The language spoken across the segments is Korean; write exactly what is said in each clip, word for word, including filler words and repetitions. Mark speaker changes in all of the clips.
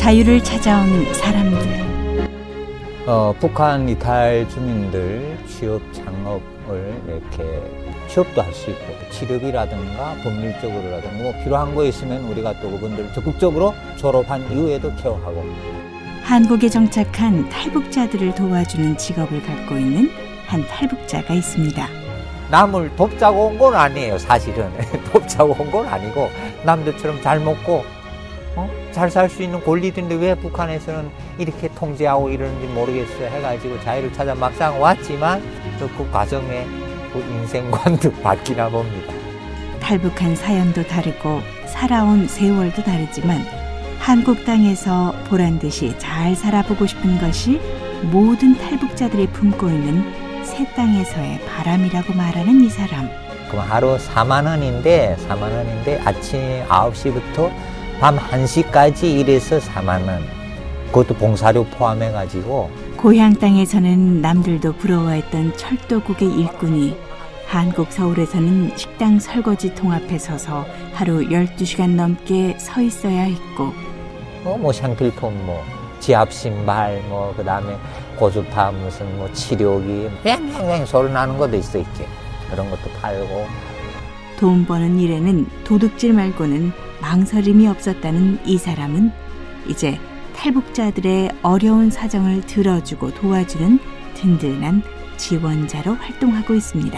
Speaker 1: 자유를 찾아온 사람들.
Speaker 2: 어, 북한 이탈 주민들 취업 창업을 이렇게 취업도 할 수 있고 취업이라든가 법률적으로라든가 뭐 필요한 거 있으면 우리가 또 그분들 적극적으로 졸업한 이후에도 케어하고.
Speaker 1: 한국에 정착한 탈북자들을 도와주는 직업을 갖고 있는 한 탈북자가 있습니다.
Speaker 2: 남을 돕자고 온 건 아니에요, 사실은. 돕자고 온 건 아니고 남들처럼 잘 먹고 어? 잘 살 수 있는 권리들인데 왜 북한에서는 이렇게 통제하고 이러는지 모르겠어 해가지고 자유를 찾아 막상 왔지만 또 그 과정에 그 인생관도 바뀌나 봅니다.
Speaker 1: 탈북한 사연도 다르고 살아온 세월도 다르지만 한국 땅에서 보란듯이 잘 살아보고 싶은 것이 모든 탈북자들이 품고 있는 새 땅에서의 바람이라고 말하는 이 사람.
Speaker 2: 그럼 하루 사만 원인데 사만 원인데 아침 아홉 시부터 밤 한 시까지 일해서 사만 원. 그것도 봉사료 포함해가지고.
Speaker 1: 고향 땅에서는 남들도 부러워했던 철도국의 일꾼이 한국 서울에서는 식당 설거지 통 앞에 서서 하루 열두 시간 넘게 서 있어야 했고,
Speaker 2: 어, 뭐 샹필품 뭐 지압 신발 뭐 그다음에 고주파 무슨 뭐 치료기 뺑뺑뺑 소리 나는 것도 있어 있게 그런 것도 팔고.
Speaker 1: 돈 버는 일에는 도둑질 말고는 망설임이 없었다는 이 사람은 이제 탈북자들의 어려운 사정을 들어주고 도와주는 든든한 지원자로 활동하고 있습니다.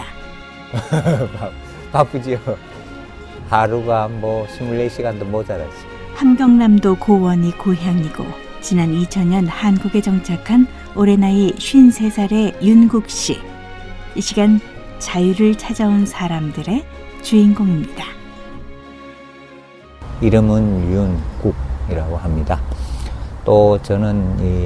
Speaker 2: 바쁘지요. 하루가 뭐 스물네 시간도 모자라지.
Speaker 1: 함경남도 고원이 고향이고 지난 이천 년 한국에 정착한 올해 나이 쉰세 살의 윤국 씨. 이 시간 자유를 찾아온 사람들의 주인공입니다.
Speaker 2: 이름은 윤국이라고 합니다. 또 저는 이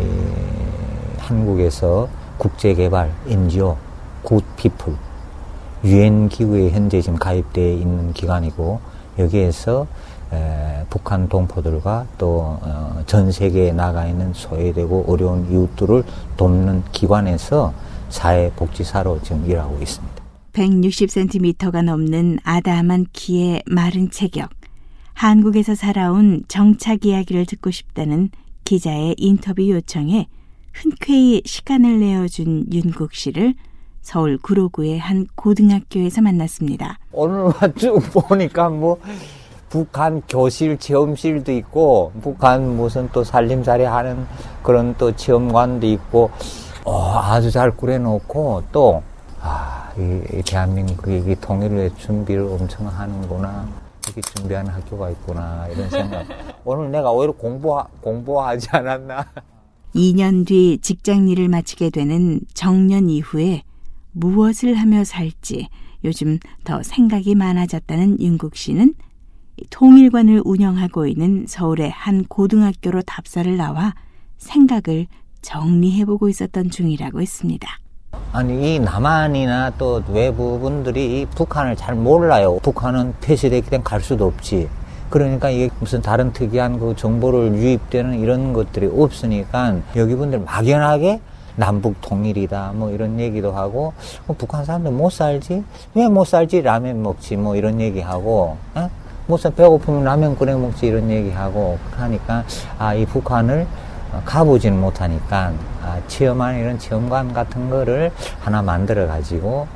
Speaker 2: 한국에서 국제개발 엔지오 굿피플 유엔 기구에 현재 지금 가입되어 있는 기관이고 여기에서 에, 북한 동포들과 또 전 어, 세계에 나가 있는 소외되고 어려운 이웃들을 돕는 기관에서 사회복지사로 지금 일하고 있습니다.
Speaker 1: 백육십 센티미터가 넘는 아담한 키의 마른 체격. 한국에서 살아온 정착 이야기를 듣고 싶다는 기자의 인터뷰 요청에 흔쾌히 시간을 내어준 윤국 씨를 서울 구로구의 한 고등학교에서 만났습니다.
Speaker 2: 오늘 쭉 보니까 뭐 북한 교실 체험실도 있고 북한 무슨 또 살림살이 하는 그런 또 체험관도 있고 어, 아주 잘 꾸려놓고 또 아, 이, 이 대한민국이 통일의 준비를 엄청 하는구나. 이렇게 준비하는 학교가 있구나 이런 생각. 오늘 내가 오히려 공부 공부하지 않았나.
Speaker 1: 이 년 뒤 직장 일을 마치게 되는 정년 이후에 무엇을 하며 살지 요즘 더 생각이 많아졌다는 윤국 씨는 통일관을 운영하고 있는 서울의 한 고등학교로 답사를 나와 생각을 정리해보고 있었던 중이라고 했습니다.
Speaker 2: 아니 이 남한이나 또 외부분들이 북한을 잘 몰라요. 북한은 폐쇄됐기 때문에 갈 수도 없지. 그러니까 이게 무슨 다른 특이한 그 정보를 유입되는 이런 것들이 없으니까 여기 분들 막연하게 남북 통일이다 뭐 이런 얘기도 하고 어, 북한 사람들 못 살지? 왜 못 살지? 라면 먹지 뭐 이런 얘기하고 어? 못 살 배고프면 라면 끓여 먹지 이런 얘기하고 하니까 아 이 북한을 가보지는 못하니까 아, 체험하는 이런 체험관 같은 거를 하나 만들어 가지고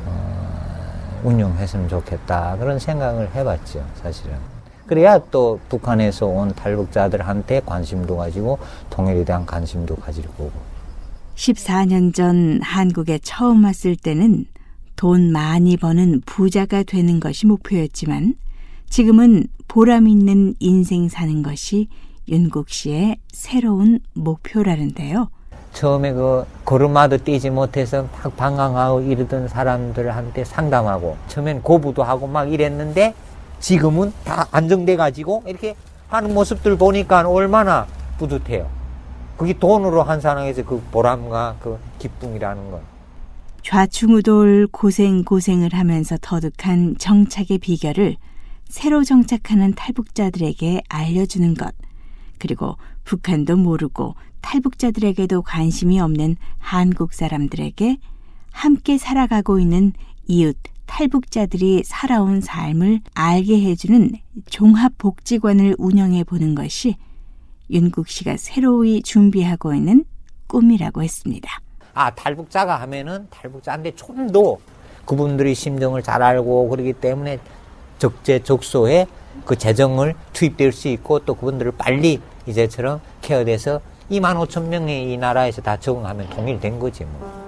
Speaker 2: 어, 운영했으면 좋겠다 그런 생각을 해봤죠 사실은. 그래야 또 북한에서 온 탈북자들한테 관심도 가지고 통일에 대한 관심도 가질 거고.
Speaker 1: 십사 년 전 한국에 처음 왔을 때는 돈 많이 버는 부자가 되는 것이 목표였지만 지금은 보람 있는 인생 사는 것이 윤국 씨의 새로운 목표라는데요.
Speaker 2: 처음에 그 걸음마도 뛰지 못해서 막 방황하고 이러던 사람들한테 상담하고 처음엔 고부도 하고 막 이랬는데 지금은 다 안정돼 가지고 이렇게 하는 모습들 보니까 얼마나 뿌듯해요. 그게 돈으로 환산해서 그 보람과 그 기쁨이라는 건.
Speaker 1: 좌충우돌 고생 고생을 하면서 터득한 정착의 비결을 새로 정착하는 탈북자들에게 알려주는 것. 그리고 북한도 모르고 탈북자들에게도 관심이 없는 한국 사람들에게 함께 살아가고 있는 이웃 탈북자들이 살아온 삶을 알게 해주는 종합복지관을 운영해 보는 것이 윤국 씨가 새로이 준비하고 있는 꿈이라고 했습니다.
Speaker 2: 아, 탈북자가 하면은 탈북자인데 좀 더 그분들이 심정을 잘 알고 그러기 때문에 적재적소에 그 재정을 투입될 수 있고 또 그분들을 빨리 이제처럼 케어돼서 이만 오천 명이 이 나라에서 다 적응하면 통일된 거지 뭐.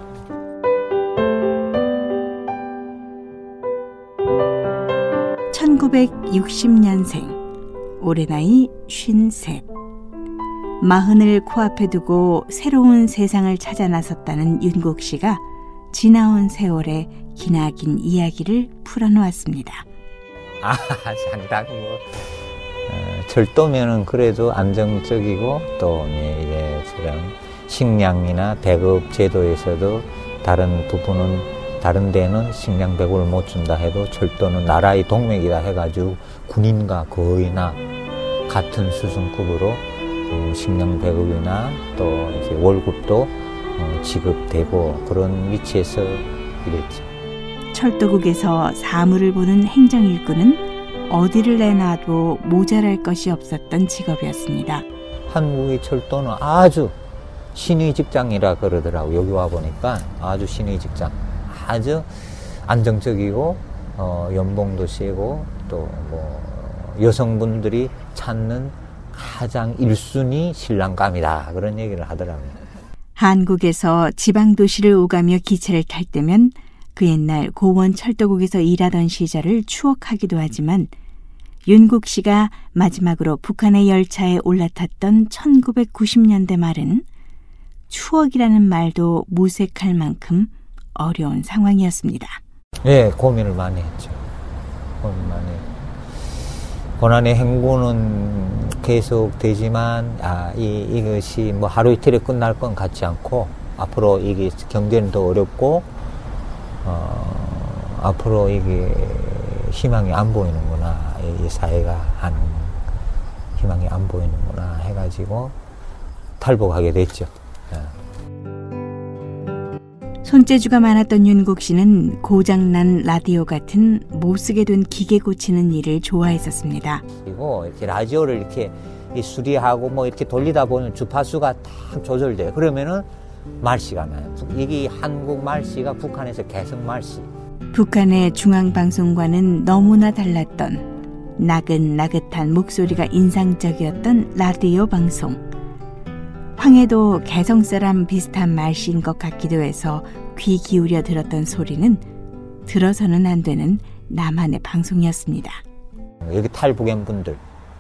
Speaker 1: 천구백육십 년생, 올해 나이 쉰셋. 마흔을 코앞에 두고 새로운 세상을 찾아 나섰다는 윤국 씨가 지나온 세월의 기나긴 이야기를 풀어놓았습니다.
Speaker 2: 아, 상당히 뭐 어, 철도면은 그래도 안정적이고 또 이제 저런 식량이나 배급 제도에서도 다른 부분은 다른 데는 식량 배급을 못 준다 해도 철도는 나라의 동맥이다 해가지고 군인과 거의나 같은 수준급으로 어, 식량 배급이나 또 이제 월급도 어, 지급되고 그런 위치에서 일했죠.
Speaker 1: 철도국에서 사무를 보는 행정일꾼은 어디를 내놔도 모자랄 것이 없었던 직업이었습니다.
Speaker 2: 한국의 철도는 아주 신의 직장이라 그러더라고요. 여기 와보니까 아주 신의 직장. 아주 안정적이고 어, 연봉도 세고 또 뭐 여성분들이 찾는 가장 일 순위 신랑감이다 그런 얘기를 하더라고요.
Speaker 1: 한국에서 지방도시를 오가며 기차를 탈 때면 그 옛날 고원 철도국에서 일하던 시절을 추억하기도 하지만 윤국 씨가 마지막으로 북한의 열차에 올라탔던 천구백구십 년대 말은 추억이라는 말도 무색할 만큼 어려운 상황이었습니다.
Speaker 2: 예, 고민을 많이 했죠. 고민 많이 했죠. 고난의 행군은 계속 되지만 아, 이, 이것이 뭐 하루 이틀에 끝날 건 같지 않고 앞으로 이게 경제는 더 어렵고 어, 앞으로 이게 희망이 안 보이는구나. 이, 이 사회가 하는 희망이 안 보이는구나 해가지고 탈북하게 됐죠. 예.
Speaker 1: 손재주가 많았던 윤국 씨는 고장난 라디오 같은 못쓰게 된 기계 고치는 일을 좋아했었습니다.
Speaker 2: 그리고 이렇게 라디오를 이렇게 수리하고 뭐 이렇게 돌리다 보면 주파수가 딱 조절돼요. 그러면은 말씨가 나요. 이게 한국 말씨가 북한에서 개성 말씨.
Speaker 1: 북한의 중앙방송과는 너무나 달랐던 나긋나긋한 목소리가 인상적이었던 라디오 방송. 황해도 개성사람 비슷한 말씨인 것 같기도 해서 귀 기울여 들었던 소리는 들어서는 안 되는 나만의 방송이었습니다.
Speaker 2: 여기 탈북한 분들,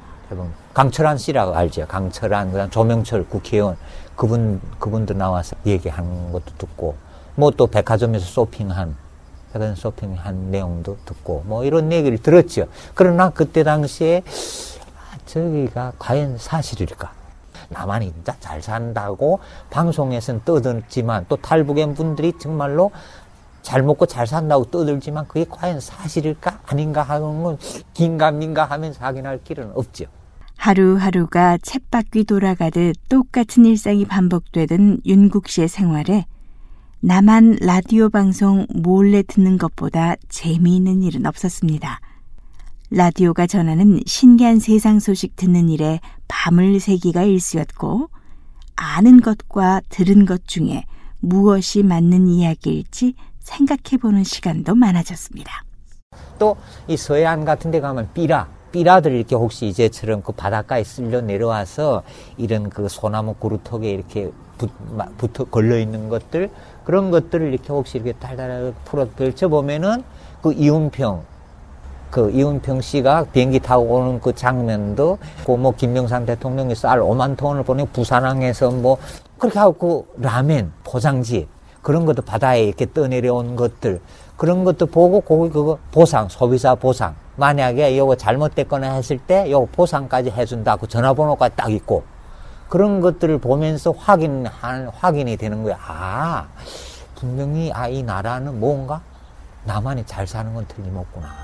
Speaker 2: 강철한 씨라고 알죠? 강철한, 그다음 조명철 국회의원 그분 그분들 나와서 얘기하는 것도 듣고, 뭐 또 백화점에서 쇼핑한, 백화점 쇼핑한 내용도 듣고, 뭐 이런 얘기를 들었죠. 그러나 그때 당시에 아, 저기가 과연 사실일까? 나만이 진짜 잘 산다고 방송에서는 떠들지만 또 탈북한 분들이 정말로 잘 먹고 잘 산다고 떠들지만 그게 과연 사실일까 아닌가 하는 건 긴가민가 하면서 확인할 길은 없죠.
Speaker 1: 하루하루가 쳇바퀴 돌아가듯 똑같은 일상이 반복되던 윤국 씨의 생활에 나만 라디오 방송 몰래 듣는 것보다 재미있는 일은 없었습니다. 라디오가 전하는 신기한 세상 소식 듣는 일에 밤을 새기가 일쑤였고 아는 것과 들은 것 중에 무엇이 맞는 이야기일지 생각해보는 시간도 많아졌습니다.
Speaker 2: 또 이 서해안 같은 데 가면 삐라, 삐라들 이렇게 혹시 이제처럼 그 바닷가에 쓸려 내려와서 이런 그 소나무 그루턱에 이렇게 붙, 붙어 걸려있는 것들 그런 것들을 이렇게 혹시 이렇게 달달하게 풀어 펼쳐보면은 그 이운평 그 이운평 씨가 비행기 타고 오는 그 장면도 그 뭐 김영삼 대통령이 쌀 오만 톤을 보내 부산항에서 뭐 그렇게 하고 그 라멘 포장지 그런 것도 바다에 이렇게 떠내려온 것들 그런 것도 보고 거기 그거 보상 소비자 보상 만약에 이거 잘못됐거나 했을 때 요 보상까지 해준다고 전화번호가 딱 있고 그런 것들을 보면서 확인한 확인이 되는 거야. 아 분명히 아 이 나라는 뭔가 나만이 잘 사는 건 틀림없구나.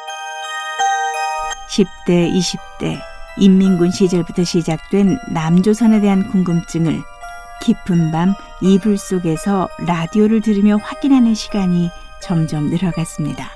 Speaker 1: 십 대, 이십 대, 인민군 시절부터 시작된 남조선에 대한 궁금증을 깊은 밤 이불 속에서 라디오를 들으며 확인하는 시간이 점점 늘어갔습니다.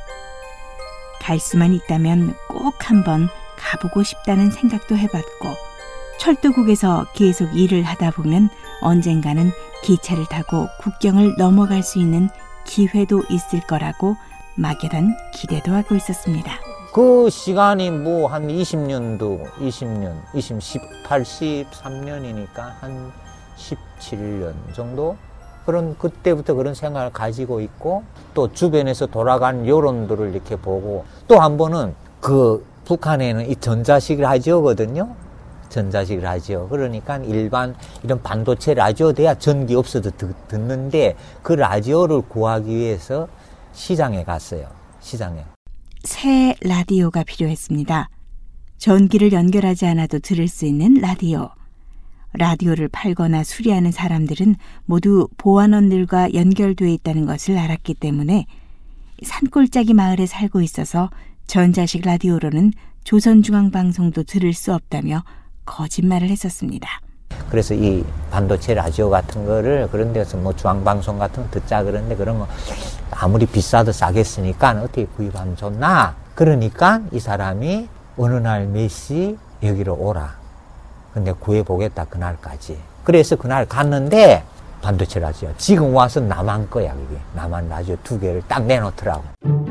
Speaker 1: 갈 수만 있다면 꼭 한번 가보고 싶다는 생각도 해봤고 철도국에서 계속 일을 하다 보면 언젠가는 기차를 타고 국경을 넘어갈 수 있는 기회도 있을 거라고 막연한 기대도 하고 있었습니다.
Speaker 2: 그 시간이 뭐 한 이십 년도, 이십 년, 이십, 팔십삼 년이니까 한 십칠 년 정도? 그런, 그때부터 그런 생각을 가지고 있고, 또 주변에서 돌아간 여론들을 이렇게 보고, 또 한 번은 그 북한에는 이 전자식 라디오거든요. 전자식 라디오. 그러니까 일반 이런 반도체 라디오 돼야 전기 없어도 듣, 듣는데 그 라디오를 구하기 위해서 시장에 갔어요. 시장에.
Speaker 1: 새 라디오가 필요했습니다. 전기를 연결하지 않아도 들을 수 있는 라디오. 라디오를 팔거나 수리하는 사람들은 모두 보안원들과 연결되어 있다는 것을 알았기 때문에 산골짜기 마을에 살고 있어서 전자식 라디오로는 조선중앙방송도 들을 수 없다며 거짓말을 했었습니다.
Speaker 2: 그래서 이 반도체 라디오 같은 거를 그런 데서 뭐 중앙방송 같은 거 듣자 그러는데 그런 거 아무리 비싸도 싸겠으니까 어떻게 구입하면 좋나? 그러니까 이 사람이 어느 날 몇 시 여기로 오라. 근데 구해보겠다 그날까지. 그래서 그날 갔는데 반도체 라디오. 지금 와서 남한 거야 그게. 남한 라디오 두 개를 딱 내놓더라고.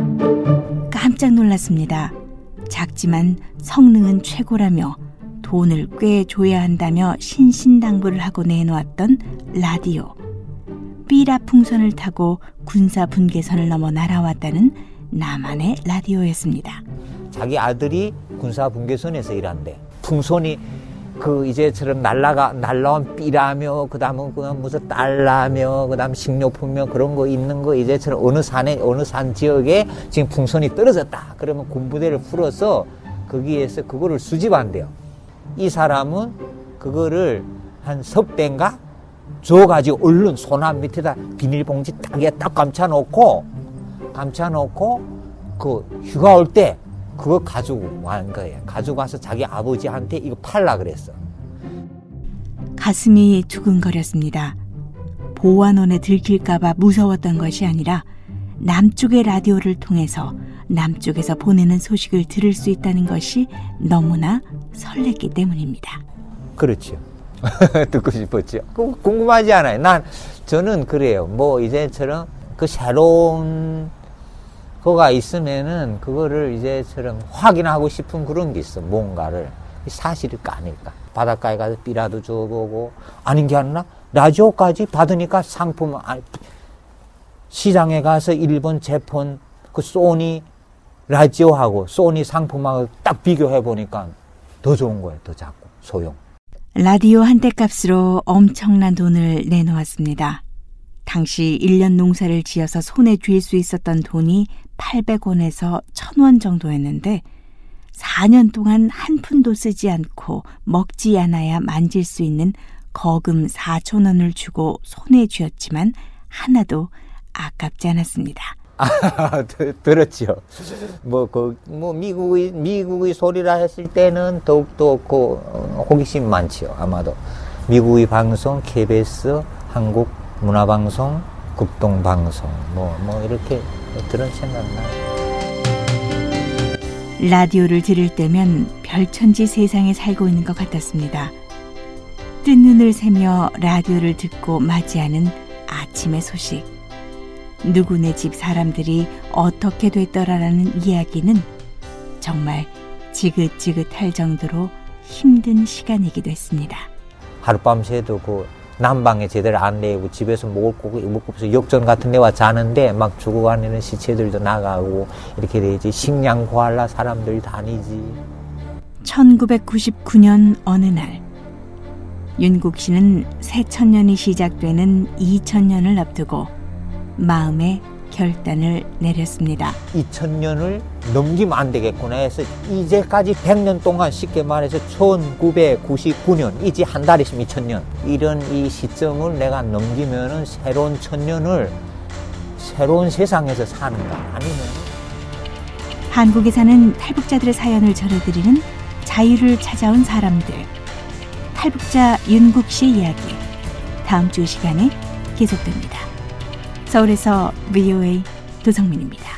Speaker 1: 깜짝 놀랐습니다. 작지만 성능은 최고라며 돈을 꽤 줘야 한다며 신신당부를 하고 내놓았던 라디오. 삐라 풍선을 타고 군사 분계선을 넘어 날아왔다는 남한의 라디오였습니다.
Speaker 2: 자기 아들이 군사 분계선에서 일한대. 풍선이 그 이제처럼 날라가 날라온 삐라며 그다음은 그다음 무슨 달라며 그다음 식료품며 그런 거 있는 거 이제처럼 어느 산에 어느 산 지역에 지금 풍선이 떨어졌다. 그러면 군부대를 풀어서 거기에서 그거를 수집한대요. 이 사람은 그거를 한 석 배인가 줘가지고 얼른 소남 밑에다 비닐봉지 딱에 딱 감춰놓고 감춰놓고 그 휴가 올 때 그거 가지고 간 거예요. 가지고 와서 자기 아버지한테 이거 팔라 그랬어.
Speaker 1: 가슴이 두근거렸습니다. 보안원에 들킬까봐 무서웠던 것이 아니라 남쪽의 라디오를 통해서 남쪽에서 보내는 소식을 들을 수 있다는 것이 너무나 설렜기 때문입니다.
Speaker 2: 그렇죠. 듣고 싶었죠. 궁금하지 않아요. 난 저는 그래요. 뭐 이제처럼 그 새로운 거가 있으면은 그거를 이제처럼 확인하고 싶은 그런 게 있어. 뭔가를 사실일까 아닐까. 바닷가에 가서 삐라도 줘보고 아닌 게 아니라 라디오까지 받으니까 상품 아니, 시장에 가서 일본 제품 그 소니 라디오하고 소니 상품하고 딱 비교해 보니까 더 좋은 거예요. 더 작고 소용.
Speaker 1: 라디오 한 대 값으로 엄청난 돈을 내놓았습니다. 당시 일 년 농사를 지어서 손에 쥘 수 있었던 돈이 팔백 원에서 천 원 정도였는데 사 년 동안 한 푼도 쓰지 않고 먹지 않아야 만질 수 있는 거금 사천 원을 주고 손에 쥐었지만 하나도 아깝지 않았습니다.
Speaker 2: 아, 들었죠. 뭐, 그, 뭐, 미국의, 미국의 소리라 했을 때는 더욱더 그, 호기심 많지요, 아마도. 미국의 방송, 케이비에스, 한국 문화방송, 국동방송, 뭐, 뭐, 이렇게 들은 생각나요.
Speaker 1: 라디오를 들을 때면 별천지 세상에 살고 있는 것 같았습니다. 뜬 눈을 새며 라디오를 듣고 맞이하는 아침의 소식. 누구네 집 사람들이 어떻게 됐더라라는 이야기는 정말 지긋지긋할 정도로 힘든 시간이기도 했습니다.
Speaker 2: 하룻밤 새도 그 난방에 제대로 안 내고 집에서 먹을 거 먹고 없어서 역전 같은 데 와 자는데 막 죽어가는 시체들도 나가고 이렇게 되지. 식량 구하려 사람들이 다니지.
Speaker 1: 천구백구십구 년 어느 날 윤국 씨는 새천년이 시작되는 이천 년을 앞두고 마음의 결단을 내렸습니다.
Speaker 2: 이천 년을 넘기면 안 되겠구나 해서 이제까지 백 년 동안 쉽게 말해서 천구백구십구 년 이제 한 달 있으면 이천 년 이런 이 시점을 내가 넘기면은 새로운 천년을 새로운 세상에서 사는가 아니면
Speaker 1: 한국에 사는 탈북자들의 사연을 전해드리는 자유를 찾아온 사람들 탈북자 윤국 씨의 이야기 다음 주 시간에 계속됩니다. 서울에서 브이오에이 도성민입니다.